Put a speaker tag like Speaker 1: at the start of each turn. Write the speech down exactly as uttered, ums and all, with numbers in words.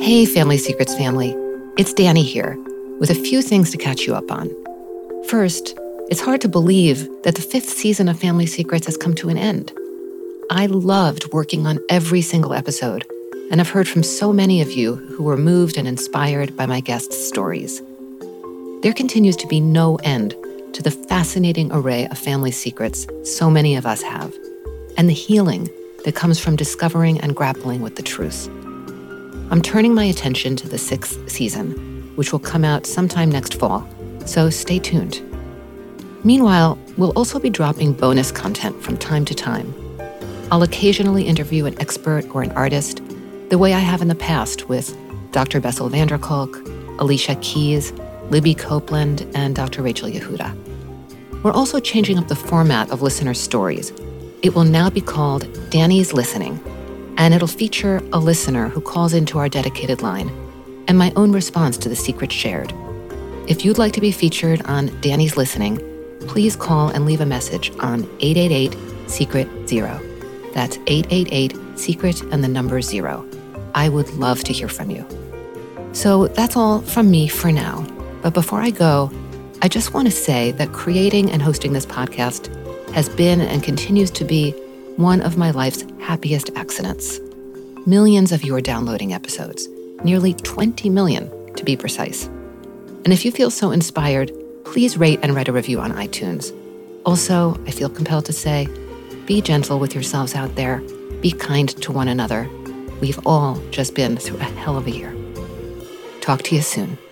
Speaker 1: Hey, Family Secrets family. It's Danny here with a few things to catch you up on. First, it's hard to believe that the fifth season of Family Secrets has come to an end. I loved working on every single episode, and I've heard from so many of you who were moved and inspired by my guests' stories. There continues to be no end to the fascinating array of family secrets so many of us have, and the healing that comes from discovering and grappling with the truth. I'm turning my attention to the sixth season, which will come out sometime next fall, so stay tuned. Meanwhile, we'll also be dropping bonus content from time to time. I'll occasionally interview an expert or an artist, the way I have in the past with Doctor Bessel van der Kolk, Alicia Keys, Libby Copeland, and Doctor Rachel Yehuda. We're also changing up the format of listener stories. It will now be called Danny's Listening, and it'll feature a listener who calls into our dedicated line and my own response to the secret shared. If you'd like to be featured on Danny's Listening, please call and leave a message on eight eight eight, secret zero. That's eight eight eight, secret and the number zero. I would love to hear from you. So that's all from me for now. But before I go, I just want to say that creating and hosting this podcast has been and continues to be one of my life's happiest accidents. Millions of you are downloading episodes, nearly twenty million to be precise. And if you feel so inspired, please rate and write a review on iTunes. Also, I feel compelled to say, be gentle with yourselves out there. Be kind to one another. We've all just been through a hell of a year. Talk to you soon.